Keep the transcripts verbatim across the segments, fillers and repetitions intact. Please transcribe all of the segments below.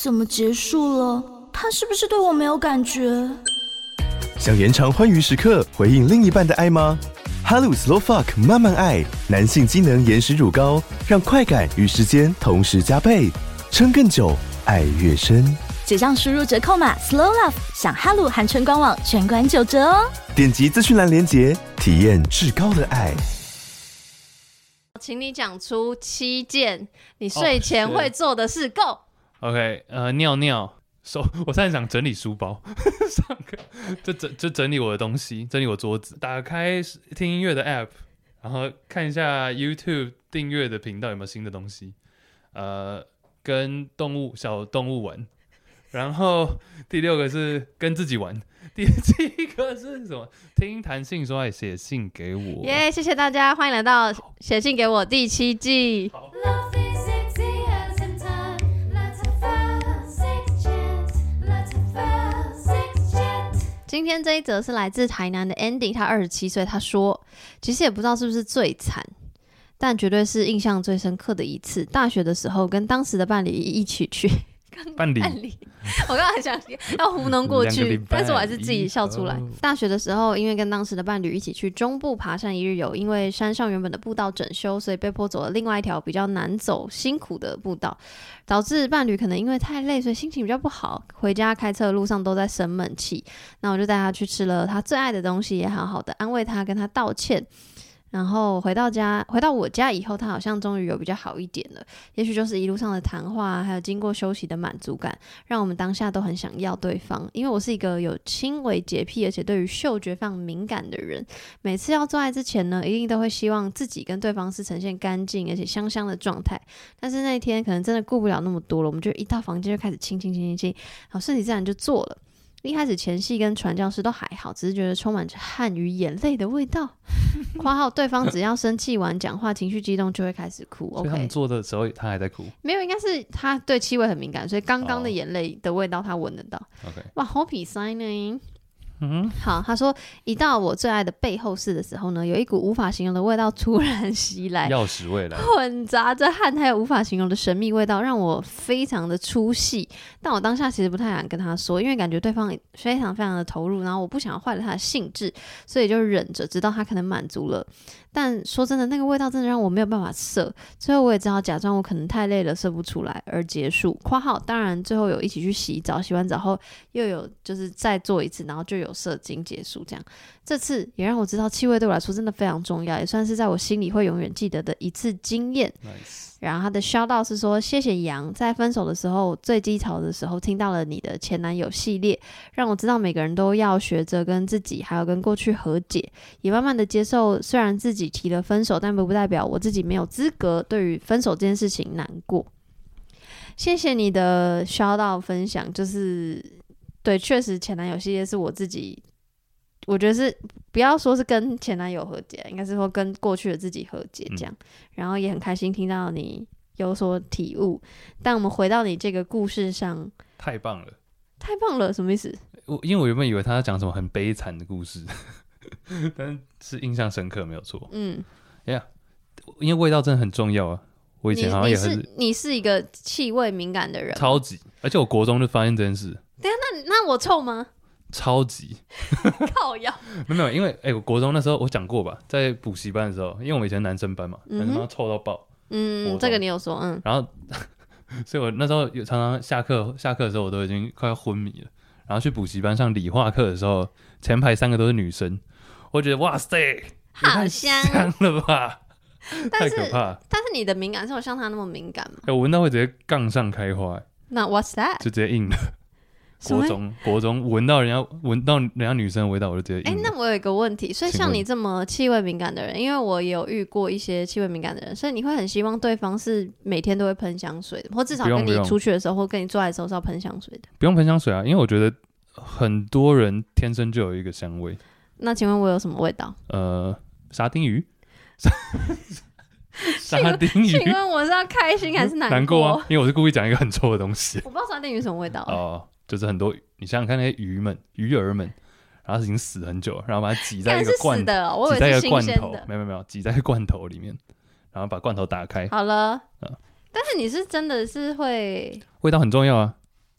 怎么结束了？他是不是对我没有感觉？ 想延长欢愉时刻，回应另一半的爱吗？哈鲁 Slow Fuck 慢慢爱，男性机能延时乳膏，让快感与时间同时加倍，撑更久，爱越深。 结账输入折扣码 Slow Love， 享哈鲁含春官网全馆九折哦！ 点击资讯栏连结，体验至高的爱。 请你讲出七件你睡前会做的事。Go。 OK， 呃，尿尿。手，我现在想整理书包，上课就整就整理我的东西，整理我桌子，打开听音乐的 App， 然后看一下 YouTube 订阅的频道有没有新的东西，呃，跟动物小动物玩，然后第六个是跟自己玩，第七个是什么？听弹性说爱，写信给我。 耶、yeah, 谢谢大家，欢迎来到写信给我第七季。今天这一则是来自台南的 Andy， 他二十七岁，他说其实也不知道是不是最惨，但绝对是印象最深刻的一次。大学的时候跟当时的伴侣一起去伴侣我刚才想要糊弄过去，但是我还是自己笑出来。大学的时候因为跟当时的伴侣一起去中部爬山一日游，因为山上原本的步道整修，所以被迫走了另外一条比较难走辛苦的步道，导致伴侣可能因为太累所以心情比较不好，回家开车的路上都在生闷气。那我就带他去吃了他最爱的东西，也好好的安慰他，跟他道歉。然后回到家，回到我家以后，他好像终于有比较好一点了。也许就是一路上的谈话，还有经过休息的满足感，让我们当下都很想要对方。因为我是一个有轻微洁癖，而且对于嗅觉非常敏感的人，每次要做爱之前呢，一定都会希望自己跟对方是呈现干净而且香香的状态。但是那一天可能真的顾不了那么多了，我们就一到房间就开始亲亲亲亲亲，然后顺其自然就做了。一开始前戏跟传教士都还好，只是觉得充满着汗与眼泪的味道。括号对方只要生气完讲话情绪激动就会开始哭。 所以他们做的时候他还在哭？ 没有，应该是他对气味很敏感，所以刚刚的眼泪的味道他闻得到。 Okay. 哇，好比塞呢。 嗯， 好，他说一到我最爱的背后室的时候呢，有一股无法形容的味道突然袭来， 钥匙味来， 混杂着汗还有无法形容的神秘味道，让我非常的出戏。但我当下其实不太敢跟他说，因为感觉对方非常非常的投入，然后我不想要坏了他的兴致，所以就忍着，直到他可能满足了。但说真的，那个味道真的让我没有办法射，最后我也只好假装我可能太累了射不出来而结束。括号当然最后有一起去洗澡，洗完澡后又有就是再做一次，然后就有射精结束。这样这次也让我知道气味对我来说真的非常重要，也算是在我心里会永远记得的一次经验。 Nice。 然后他的 shout out 是说，谢谢杨，在分手的时候最低潮的时候听到了你的前男友系列，让我知道每个人都要学着跟自己还有跟过去和解，也慢慢的接受虽然自己提了分手，但不代表我自己没有资格对于分手这件事情难过。谢谢你的 shout out 分享，就是对，确实前男友系列是我自己我觉得是不要说是跟前男友和解，应该是说跟过去的自己和解这样、嗯、然后也很开心听到你有所体悟。但我们回到你这个故事上， 太棒了太棒了什么意思？ 我因为我原本以为他要讲什么很悲惨的故事但是印象深刻没有错。嗯，呀、yeah, 因为味道真的很重要啊，我以前好像也很你, 你, 是你是一个气味敏感的人， 超级，而且我国中就发现这件事。 对啊，那那我臭吗？ 超级靠腰没有没有，因为哎、欸，我国中那时候我讲过吧，在补习班的时候，因为我们以前男生班嘛，男生班臭到爆。 嗯，这个你有说，嗯。 然后，所以我那时候有常常下课下课的时候，我都已经快要昏迷了。然后去补习班上理化课的时候，前排三个都是女生，我觉得哇塞， 好香， 香了吧？ 太可怕了。 但是你的敏感是有像他那么敏感吗？ 欸、我闻到会直接杠上开花、欸。 那 what's that？ 就直接硬了。国中国中闻到人家闻到人家女生的味道，我就直接硬了。 哎、欸，那我有一个问题，所以像你这么气味敏感的人，因为我也有遇过一些气味敏感的人，所以你会很希望对方是每天都会喷香水的，或至少跟你出去的时候或跟你做爱的时候是要喷香水的。 不用喷香水啊，因为我觉得很多人天生就有一个香味。 那请问我有什么味道？ 呃，沙丁鱼。沙丁鱼， 请问我是要开心还是难过？ 难过啊，因为我是故意讲一个很臭的东西。 我不知道沙丁鱼什么味道、欸。 哦，就是很多，你想想看那些鱼们、鱼儿们，然后已经死很久了，然后把它挤在一个罐头， 的、哦，我以挤在一个罐头， 没有没有没有，挤在一个罐头里面，然后把罐头打开。 好了，嗯、但是你是真的是会， 味道很重要啊。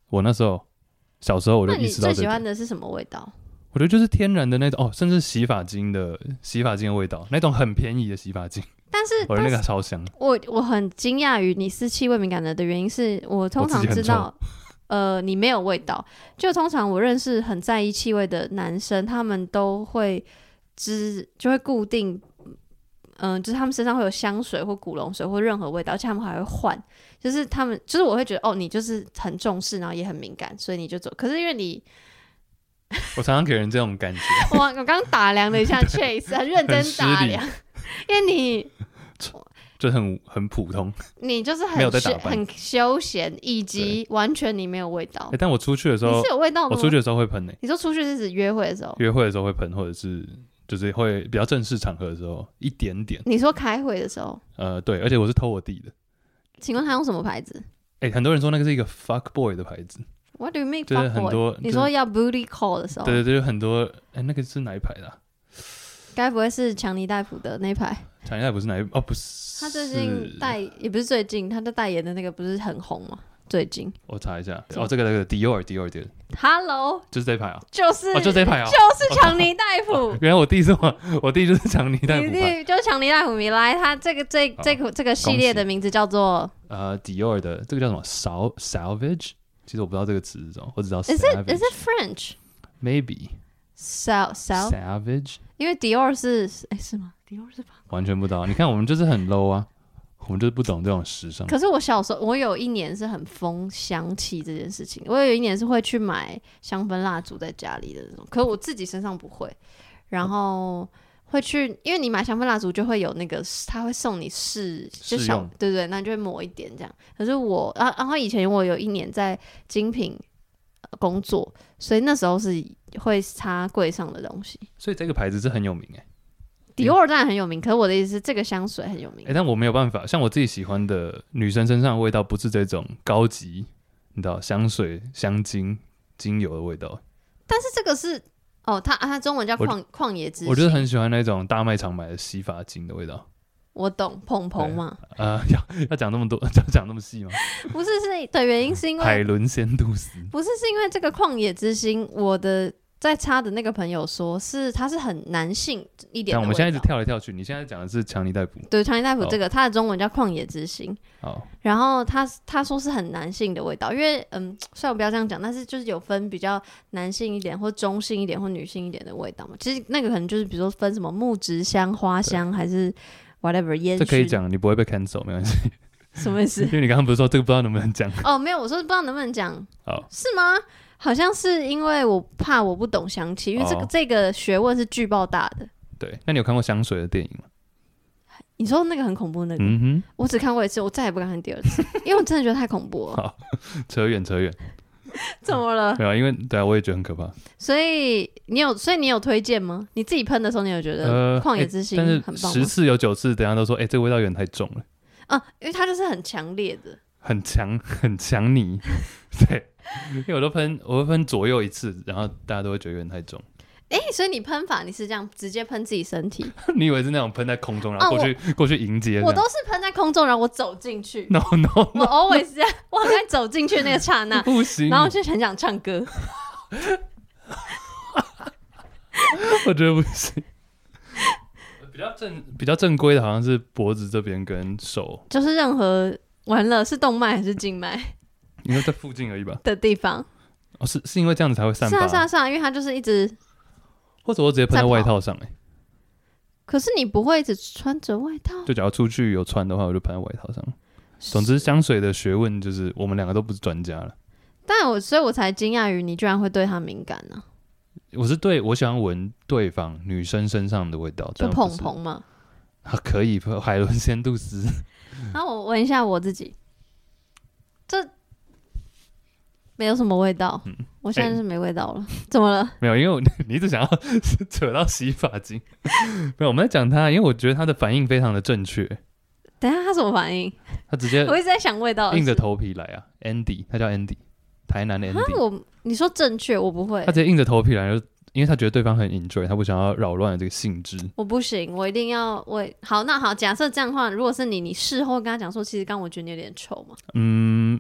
我那时候小时候我就意识到这点。 那你最喜欢的是什么味道？ 我觉得就是天然的那种哦，甚至洗发精的洗发精的味道，那种很便宜的洗发精。 但是我的那个超香。 我我很惊讶于你是气味敏感的的原因是我通常知道，呃，你没有味道。就通常我认识很在意气味的男生，他们都会知就会固定。嗯、呃，就是他们身上会有香水或古龙水或任何味道，而且他们还会换。就是他们，就是我会觉得，哦，你就是很重视，然后也很敏感，所以你就走。可是因为你， 我常常给人这种感觉。 我我刚刚打量了一下 Chase， 很认真打量，因为你就很很普通， 你就是很没有在打扮， 很休闲，以及完全你没有味道。 欸、但我出去的时候， 你是有味道的吗？ 我出去的时候会喷诶、欸。 你说出去是指约会的时候？ 约会的时候会喷，或者是。就是会比较正式场合的时候，一点点。 你说开会的时候？ 呃，对，而且我是偷我弟的。 请问他用什么牌子？ 哎、欸，很多人说那个是一个 fuck boy 的牌子。 What do you mean fuck boy？ 就是很多， 你说要 booty call 的时候？ 对对对，很多。哎、欸，那个是哪一排的、啊？ 该不会是强尼戴普的那一排？ 强尼戴普是哪一？哦，不是。 他最近代也不是最近，他在代言的那个不是很红吗？最近我查一下，哦，这个那个 Dior Dior Dior Hello， 就是这一排啊， 就是哦，就这一排啊， 就是强尼戴普。 哦、原来我弟是我，我弟就是强尼戴普， 你弟就是强尼戴普迷。来，他这个这这个这个系列的名字叫做呃 Dior 的这个叫什么 Sal Salvage？ 其实我不知道这个词是什么，我只知道 Is it Is it French？ Maybe Sal Sal Savage， 因为 Dior 是哎是吗 ？Dior 是法国， 完全不知道。你看我们就是很 low 啊。我们就是不懂这种时尚。 可是我小时候，我有一年是很疯香气这件事情。我有一年是会去买香氛蜡烛在家里的那种，可是我自己身上不会。然后会去，因为你买香氛蜡烛就会有那个，他会送你试，就小对对，那你就会抹一点这样。可是我，然后然后以前我有一年在精品工作，所以那时候是会擦柜上的东西。 所以这个牌子是很有名哎、欸。 迪奥当然很有名，可是我的意思是这个香水很有名。 欸、但我没有办法，像我自己喜欢的女生身上的味道，不是这种高级，你知道香水、香精、精油的味道。 但是这个是哦，它它中文叫旷旷野之心。 我就是很喜欢那种大卖场买的洗发精的味道。 我懂，蓬蓬嘛。 呃，要要讲那么多，要讲那么细吗？ 不是，是的原因是因为海伦仙度丝。 不是，是因为这个旷野之心，我的。在擦的那个朋友说是它是很男性一点的味道。 但我们现在一直跳来跳去，你现在讲的是强尼戴普。 对，强尼戴普这个，它的中文叫旷野之心。 好， 然后他他说是很男性的味道，因为嗯，虽然我不要这样讲，但是就是有分比较男性一点或中性一点或女性一点的味道嘛。其实那个可能就是比如说分什么木质香、花香还是 whatever 烟熏。 这可以讲，你不会被 cancel 没关系。 什么意思？ 因为你刚刚不是说这个不知道能不能讲？ 哦，没有，我说不知道能不能讲。 好， 是吗？好像是因为我怕我不懂香气，因为这个、哦、这个学问是巨爆大的。 对，那你有看过香水的电影吗？ 你说那个很恐怖那个， 嗯哼， 我只看过一次，我再也不敢看第二次，因为我真的觉得太恐怖了。 好，扯远扯远。 怎么了？ 没有，因为对啊，我也觉得很可怕。 所以你有，所以你有推荐吗？你自己喷的时候，你有觉得旷野之心很棒吗？ 但是十次有九次，等一下都说，哎、欸，这个味道有点太重了。 啊，因为它就是很强烈的， 很强，很强泥。对。因为我都喷，我会喷左右一次，然后大家都会觉得有点太重。 哎、欸，所以你喷法你是这样直接喷自己身体？ 你以为是那种喷在空中，然后过去、哦、过去迎接？ 我都是喷在空中，然后我走进去。 No no，, no 我 always 这样，我很爱走进去那个刹那， 不行， 然后就很想唱歌。 我觉得不行。比较正比较正规的，好像是脖子这边跟手， 就是任何完了是动脉还是静脉？ 应该在附近而已吧。 的地方。 哦，是是因为这样子才会散发。 是啊是啊是啊，因为它就是一直。 或者我直接喷在外套上哎、欸。 可是你不会一直穿着外套？ 就假如出去有穿的话，我就喷在外套上。总之，香水的学问就是我们两个都不是专家了。 但我所以我才惊讶于你居然会对它敏感呢、 啊。我是对我喜欢闻对方女生身上的味道， 就蓬蓬嘛。 啊，可以，海伦仙度丝。 那我闻一下我自己，这。没有什么味道、嗯，我现在是没味道了。欸、怎么了？ 没有，因为我你一直想要扯到洗发精。没有，我们在讲他，因为我觉得他的反应非常的正确。 等一下他什么反应？ 他直接我一直在想味道， 硬着头皮来啊 ，Andy， 他叫 Andy， 台南的 Andy。 我你说正确，我不会。 他直接硬着头皮来，因为他觉得对方很 enjoy， 他不想要扰乱这个兴致。 我不行，我一定要我好。那好，假设这样的话，如果是你，你事后跟他讲说，其实刚我觉得你有点臭嘛。 嗯。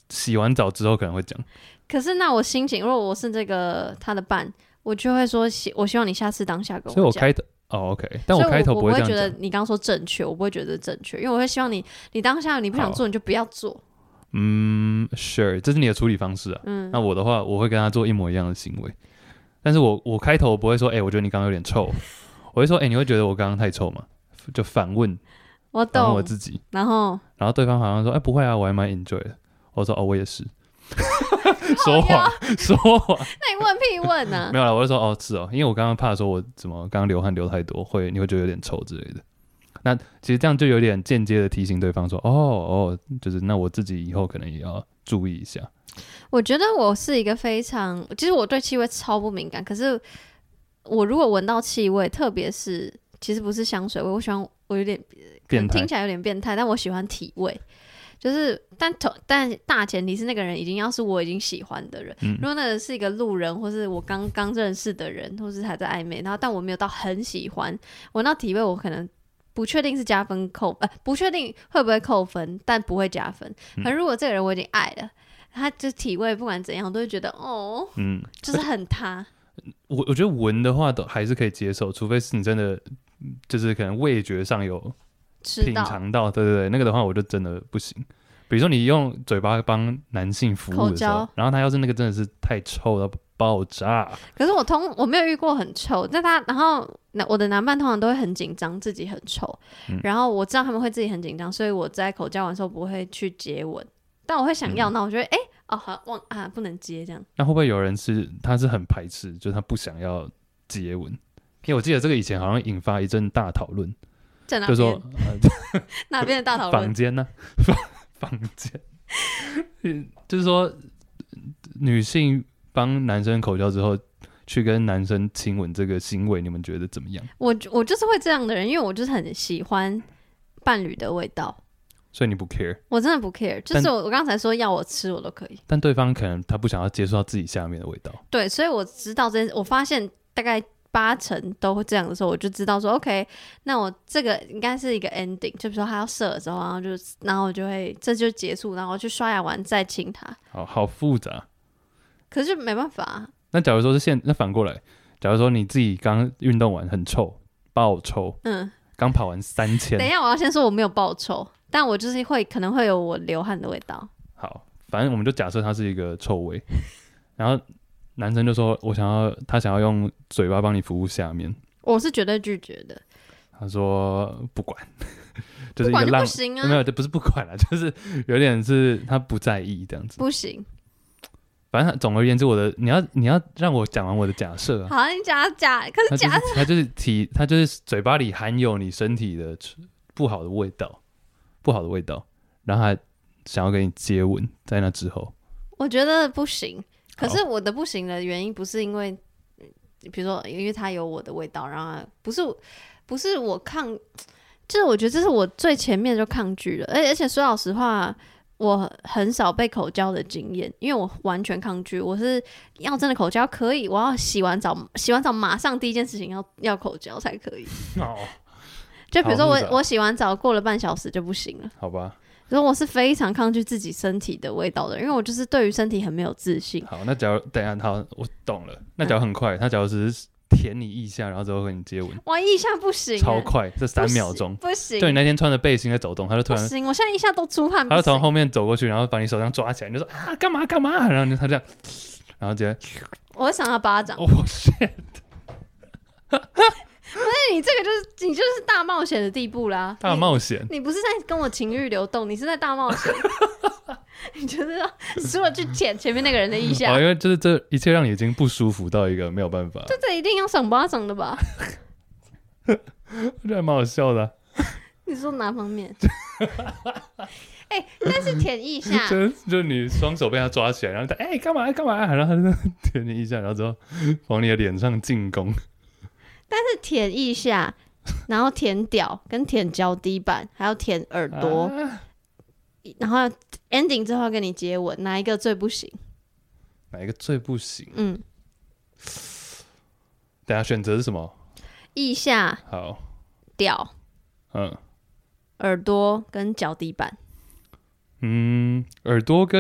洗完澡之后可能会讲。 可是那我心情，如果我是这个他的伴，我就会说，我希望你下次当下跟我讲。 所以我开头哦 ，OK， 但我开头不会这样讲。 我不会觉得你刚刚说正确，我不会觉得正确，因为我会希望你，你当下你不想做，你就不要做。 嗯 ，Sure， 这是你的处理方式啊。嗯，那我的话，我会跟他做一模一样的行为，但是我我开头我不会说，哎、欸，我觉得你刚刚有点臭，我会说，哎、欸，你会觉得我刚刚太臭吗？就反问， 我懂， 反问我自己， 然后然后对方好像说，哎、欸，不会啊，我还蛮 enjoy 的。我说，哦，我也是。说谎，说谎。 那你问屁问啊？ 没有啦，我就说，哦，是哦，因为我刚刚怕说我怎么刚刚流汗流太多，会你会觉得有点臭之类的。那其实这样就有点间接的提醒对方说，哦哦，就是那我自己以后可能也要注意一下。 我觉得我是一个非常，其实我对气味超不敏感，可是我如果闻到气味，特别是其实不是香水味，我喜欢我有点变态， 听起来有点变态，但我喜欢体味。就是但但大前提是那个人已经要是我已经喜欢的人，嗯、如果那个是一个路人，或是我刚刚认识的人，或是还在暧昧，然后但我没有到很喜欢，闻到体味我可能不确定是加分扣呃不确定会不会扣分，但不会加分。可如果这个人我已经爱了，他就体味不管怎样，我都会觉得哦，嗯，就是很他。 我我觉得闻的话都还是可以接受，除非是你真的就是可能味觉上有。品尝到，对对对，那个的话我就真的不行。比如说你用嘴巴帮男性服务的时候，然后他要是那个真的是太臭到爆炸。 可是我通我没有遇过很臭，但他然后我的男伴通常都会很紧张，自己很臭、嗯，然后我知道他们会自己很紧张，所以我在口交完的时候不会去接吻，但我会想要，那、嗯、我觉得哎、欸、哦好忘啊不能接这样。 那会不会有人是他是很排斥，就是他不想要接吻？因为我记得这个以前好像引发一阵大讨论。 在哪边？ 就说、 呃、哪边的大讨论？ 房间呢、啊？房间，就是说女性帮男生口交之后，去跟男生亲吻这个行为，你们觉得怎么样？ 我我就是会这样的人，因为我就是很喜欢伴侣的味道， 所以你不 care？ 我真的不 care， 就是我我刚才说要我吃我都可以， 但对方可能他不想要接受到自己下面的味道。 对，所以我知道这件，我发现大概。八成都会这样的时候，我就知道说 OK， 那我这个应该是一个 ending， 就比如说他要射的时候，然后就然后我就会这就结束，然后去刷牙完再亲他。 好好复杂， 可是就没办法。 那假如说是现那反过来，假如说你自己刚运动完很臭，爆臭，嗯，刚跑完三千。 等一下，我要先说我没有爆臭，但我就是会可能会有我流汗的味道。 好，反正我们就假设它是一个臭味，然后。男生就说：“我想要，他想要用嘴巴帮你服务下面。” 我是绝对拒绝的。 他说：“不管，就是一个浪，不管就不行啊。” 没有，这不是不管啦，就是有点是他不在意这样子。 不行。 反正总而言之，我的你要你要让我讲完我的假设、啊。 好，你讲假，可是假设他就是体，他就是嘴巴里含有你身体的不好的味道，不好的味道，然后他想要跟你接吻，在那之后， 我觉得不行。可是我的不行的原因不是因为，比如说因为它有我的味道，然后不是不是我抗，就是我觉得这是我最前面就抗拒了，而且而且说老实话，我很少被口交的经验，因为我完全抗拒。我是要真的口交可以，我要洗完澡，洗完澡马上第一件事情要要口交才可以。哦，就比如说我我洗完澡过了半小时就不行了。 好吧。 所以我是非常抗拒自己身体的味道的，因为我就是对于身体很没有自信。 好，那假如等一下，好，我懂了。那假如很快，嗯、他假如只是舔你腋下，然后之后跟你接吻， 哇，腋下不行， 超快，这三秒钟不行。 就你那天穿着背心在走动，他就突然不行，我现在腋下都出汗， 他就从后面走过去，然后把你手上抓起来，你就说啊干嘛干嘛，然后他这样，然后直接， 我会赏他巴掌。 哦、oh, shit！ 不是你这个就是你就是大冒险的地步啦， 大冒险你，你不是在跟我情欲流动，你是在大冒险。你就是输了去舔前面那个人的腋下、 哦，因为就是这一切让你已经不舒服到一个没有办法， 这这一定要赏巴掌的吧？ 我觉得还蛮好笑的、啊。 你说哪方面？哎、欸，但是舔腋下， 就就你双手被他抓起来，然后他哎干嘛干嘛，然后他就舔你腋下，然后之后往你的脸上进攻。 但是舔腋下，然后舔屌，跟舔脚底板，还有舔耳朵，啊、然后 ending 之后跟你接吻，哪一个最不行？ 哪一个最不行？嗯，等一下选择是什么？ 腋下， 好， 屌，嗯，耳朵跟脚底板。 嗯，耳朵跟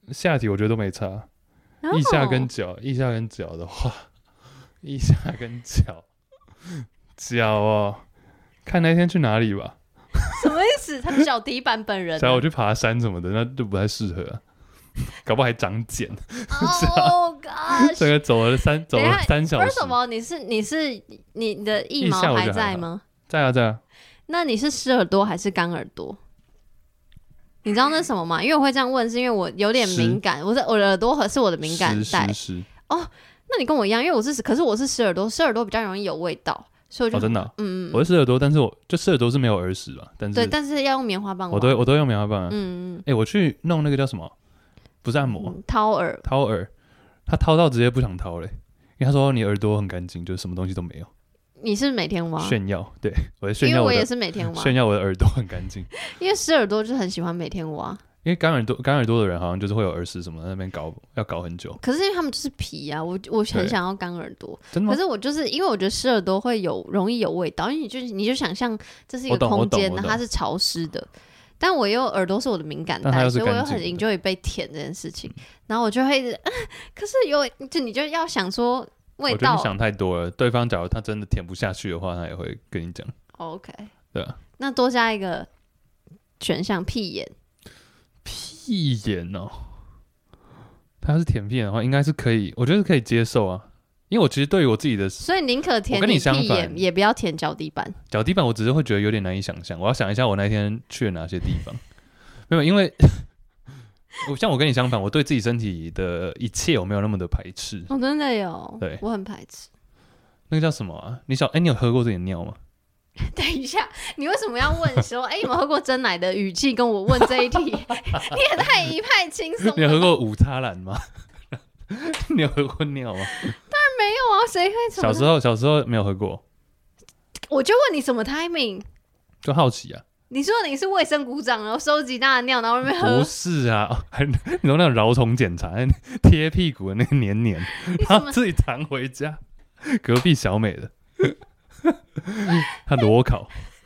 下体我觉得都没差，腋下跟脚，腋下跟脚的话，腋下跟脚，脚哦，看那天去哪里吧。 什么意思？他脚底板本人、啊？ 假如我去爬山什么的，那就不太适合啊。搞不好还长茧。 哦、oh, ，gosh！ 这个走了三走了三小时。 为什么？你是你是你的腋毛还在吗？ 在啊在啊。 那你是湿耳朵还是干耳朵？你知道那是什么吗？因为我会这样问，是因为我有点敏感，我的我的耳朵是我的敏感带。哦，那你跟我一样，因为我是可是我是湿耳朵，湿耳朵比较容易有味道。所以我就哦，真的、啊， 嗯， 我是湿耳朵，但是我就湿耳朵是没有耳屎吧？但是对，但是要用棉花棒， 我都我都用棉花棒、啊。 嗯嗯， 哎、欸，我去弄那个叫什么？不是按摩， 嗯、掏耳， 掏耳，他掏到直接不想掏嘞，因为他说你耳朵很干净，就是什么东西都没有。 你是每天挖？ 炫耀，对，我在炫耀我的， 因为我也是每天挖， 炫耀我的耳朵很干净。 因为湿耳朵就很喜欢每天挖。 因为干耳朵干耳朵的人好像就是会有耳屎什么的，那边搞要搞很久。 可是因为他们就是皮啊，我我很想要干耳朵， 真的吗？ 可是我就是因为我觉得湿耳朵会有容易有味道，因为你就你就想象这是一个空间，它是潮湿的，但我又耳朵是我的敏感带，所以我又很 enjoy 被舔这件事情，然后我就会一直，可是有就你就要想说味道， 我觉得你想太多了。对方假如他真的舔不下去的话，他也会跟你讲。 OK， 对啊， 那多加一个选项，屁眼。 屁眼哦，他要是舔屁眼的话，应该是可以，我觉得可以接受啊。因为我其实对于我自己的， 所以宁可舔你屁眼，也不要舔脚底板。 脚底板我只是会觉得有点难以想象，我要想一下我那天去了哪些地方。没有，因为我像我跟你相反，我对自己身体的一切我没有那么的排斥。 我、哦、真的有， 对， 我很排斥。 那个叫什么啊？你小哎、欸，你有喝过自己的尿吗？ 等一下，你为什么要问说，哎、欸，有没有喝过真奶的语气跟我问这一题？你也太一派轻松了。 你有喝过五叉蓝吗？你有喝过尿吗？ 当然没有啊，谁会？ 小时候小时候没有喝过。 我就问你什么 timing？ 就好奇啊。 你说你是卫生股长，然后收集大家的尿，然后那边喝？ 不是啊，还你说那种蛲虫检查，贴屁股的那个黏黏，然后自己弹回家。隔壁小美的。他裸考，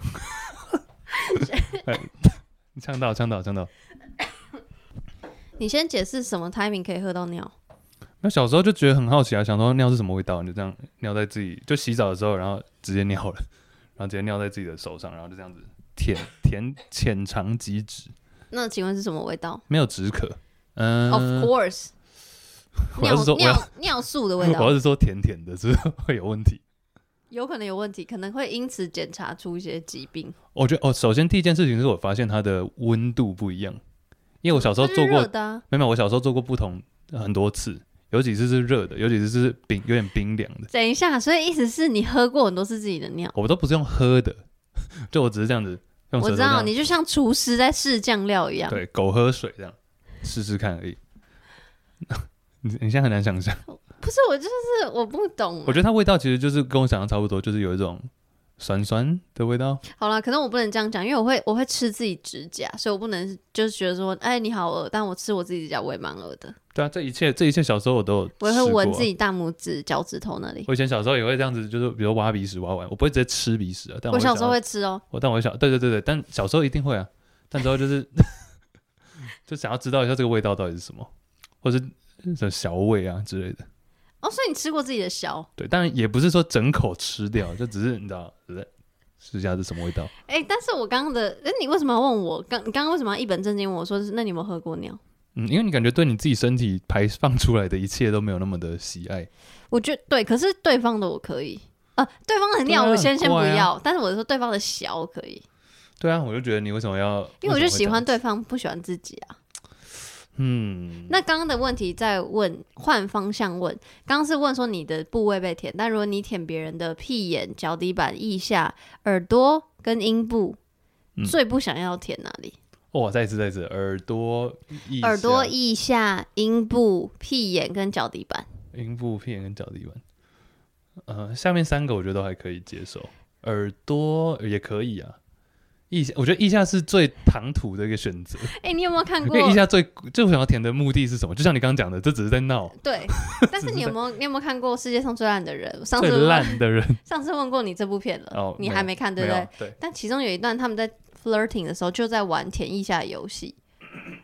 你呛到呛到呛到！ 你先解释什么 timing 可以喝到尿？ 那小时候就觉得很好奇啊，想说尿是什么味道，你就这样尿在自己，就洗澡的时候，然后直接尿了，然后直接尿在自己的手上，然后就这样子舔舔浅尝即止。 那请问是什么味道？ 没有止渴。嗯 ，Of course， 我要是说尿尿素的味道。 我要是说甜甜的，是不是会有问题？ 有可能有问题，可能会因此检查出一些疾病。 我觉得哦，首先第一件事情是我发现它的温度不一样，因为我小时候做过， 啊、 没有，我小时候做过不同很多次，有几次是热的，有几次是冰，有点冰凉的。 等一下，所以意思是你喝过很多次自己的尿？ 我都不是用喝的，就我只是这样子用舌头这样。 我知道，你就像厨师在试酱料一样， 对，狗喝水这样试试看而已。你你现在很难想象。 不是，我就是我不懂、啊。 我觉得它味道其实就是跟我想的差不多，就是有一种酸酸的味道。 好啦，可能我不能这样讲，因为我会我会吃自己指甲，所以我不能就是觉得说，哎，你好恶，但我吃我自己指甲我也蛮恶的。对啊，这一切这一切小时候我都有、啊， 我也会闻自己大拇指、脚趾头那里。 我以前小时候也会这样子，就是比如挖鼻屎挖完，我不会直接吃鼻屎啊。但 我, 我小时候会吃哦。 我但我小对对对对，但小时候一定会啊。但之后就是就想要知道一下这个味道到底是什么，或是什么小味啊之类的。 哦，所以你吃过自己的小？ 对，当然也不是说整口吃掉，就只是你知道，试一下是什么味道。 哎、欸，但是我刚刚的，哎，你为什么要问我？刚你刚刚为什么要一本正经问我说，那你有没有喝过尿？ 嗯，因为你感觉对你自己身体排放出来的一切都没有那么的喜爱。 我觉得对，可是对方的我可以，呃，对方的尿我先、啊、先不要，啊、但是我说对方的小我可以。 对啊，我就觉得你为什么要？ 因为我就喜欢对方，不喜欢自己啊。嗯，那刚刚的问题再问，换方向问。刚刚是问说你的部位被舔，但如果你舔别人的屁眼、脚底板、腋下、耳朵跟阴部，嗯、最不想要舔哪里？ 哦，再一次，再一次，耳朵、腋下、 耳朵、腋下、阴部、屁眼跟脚底板。 阴部、屁眼跟脚底板，呃，下面三个我觉得都还可以接受，耳朵也可以啊。腋下，我觉得腋下是最唐突的一个选择。 哎、欸，你有没有看过？ 因为腋下最就想要舔的目的是什么？就像你刚刚讲的，这只是在闹。 对，但是你有没有你有没有看过世界上最烂的人？上次最烂的人， 上次问过你这部片了，哦、你还没看对不对？ 对。 但其中有一段他们在 flirting 的时候就在玩舔腋下的游戏。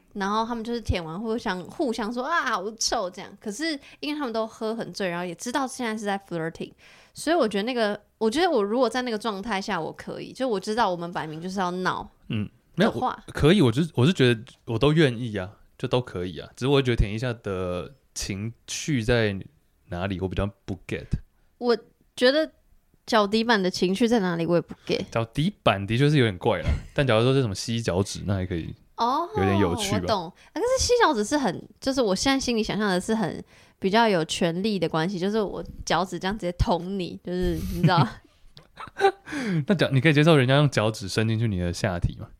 然后他们就是舔完互相互相说啊好臭这样，可是因为他们都喝很醉，然后也知道现在是在 flirting， 所以我觉得那个，我觉得我如果在那个状态下我可以，就我知道我们摆明就是要闹， 嗯，没有可以，我就我是觉得我都愿意啊，就都可以啊，只是我觉得舔一下的情绪在哪里，我比较不 get。 我觉得脚底板的情绪在哪里，我也不 get。 脚底板的确是有点怪啦，但假如说是什么吸脚趾，那还可以。哦，有点有趣吧。 我懂，可是吸脚趾是很，就是我现在心里想象的是很比较有权力的关系，就是我脚趾这样直接捅你，就是你知道。 那脚你可以接受人家用脚趾伸进去你的下体吗？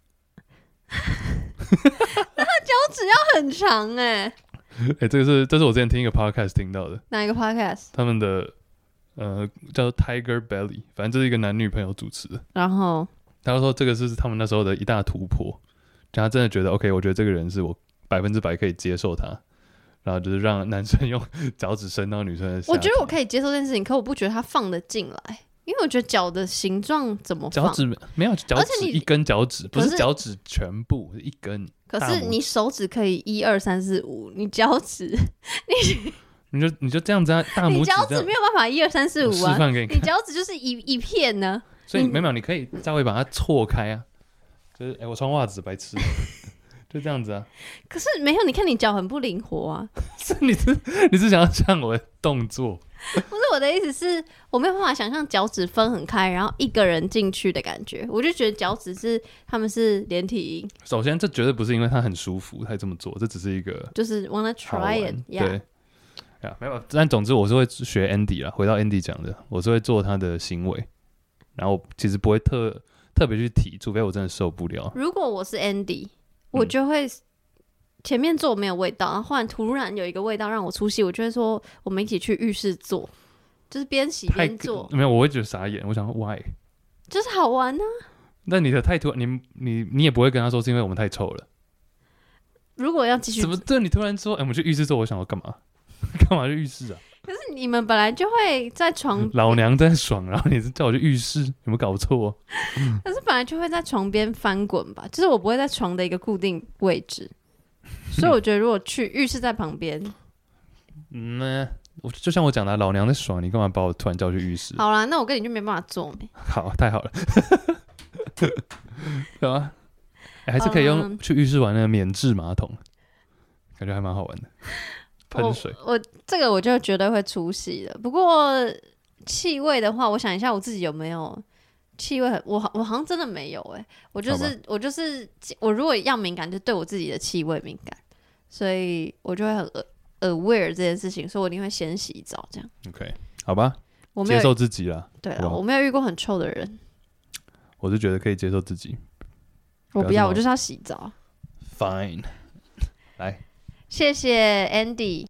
那脚趾要很长哎、欸。 哎、欸，这个是这是我之前听一个 podcast 听到的。 哪一个 podcast？ 他们的呃叫做 Tiger Belly， 反正这是一个男女朋友主持的。 然后他说这个是他们那时候的一大突破。就他真的觉得 OK， 我觉得这个人是我百分之百可以接受他，然后就是让男生用脚趾伸到女生的下体。 我觉得我可以接受这件事情，可我不觉得他放得进来，因为我觉得脚的形状怎么放？ 脚趾没有脚趾一根脚趾，不是脚趾全部，是一根。 可是你手指可以一二三四五，你脚趾你你就你就这样子啊，大拇指你脚趾没有办法一二三四五啊， 示范给你看， 你脚趾就是一一片呢。 所以没有，你可以稍微把它错开啊。就是哎、欸，我穿袜子白痴，就这样子啊。 可是没有，你看你脚很不灵活啊。 是你是你是想要像我的动作？ 不是，我的意思是我没有办法想象脚趾分很开，然后一个人进去的感觉。我就觉得脚趾是他们是连体婴。 首先，这绝对不是因为他很舒服才这么做，这只是一个就是 wanna try it， 对。呀，没有，但总之我是会学 Andy 啦。回到 Andy 讲的，我是会做他的行为，然后其实不会特。特别去提，除非我真的受不了。 如果我是 Andy， 我就会前面做没有味道，然后忽然突然有一个味道让我出戏，我就会说我们一起去浴室做，就是边洗边做。 没有，我会觉得傻眼。我想说 why， 就是好玩啊。 那你的太突然，你你你也不会跟他说是因为我们太臭了。 如果要继续， 怎么这你突然说，哎、欸，我们去浴室做，我想要干嘛？干嘛去浴室啊？ 可是你们本来就会在床， 老娘在爽，然后你是叫我去浴室，有没有搞错？ 可是本来就会在床边翻滚吧，就是我不会在床的一个固定位置，所以我觉得如果去浴室在旁边， 嗯，我就像我讲的，老娘在爽，你干嘛把我突然叫去浴室？ 好啦，那我跟你就没办法做没。 好，太好了，对吧？欸、还是可以用去浴室玩那个免治马桶，感觉还蛮好玩的。喷水， 我, 我这个我就绝对会出戏的。不过气味的话，我想一下我自己有没有气味很，我我好像真的没有哎、欸。我就是我就是我如果要敏感，就对我自己的气味敏感，所以我就会很 aware 这件事情，所以我一定会先洗澡这样。 OK， 好吧， 我没有接受自己啦。 对了，我没有遇过很臭的人， 我是觉得可以接受自己。 我不要，我就是要洗澡。 Fine， 来。 谢谢 Andy，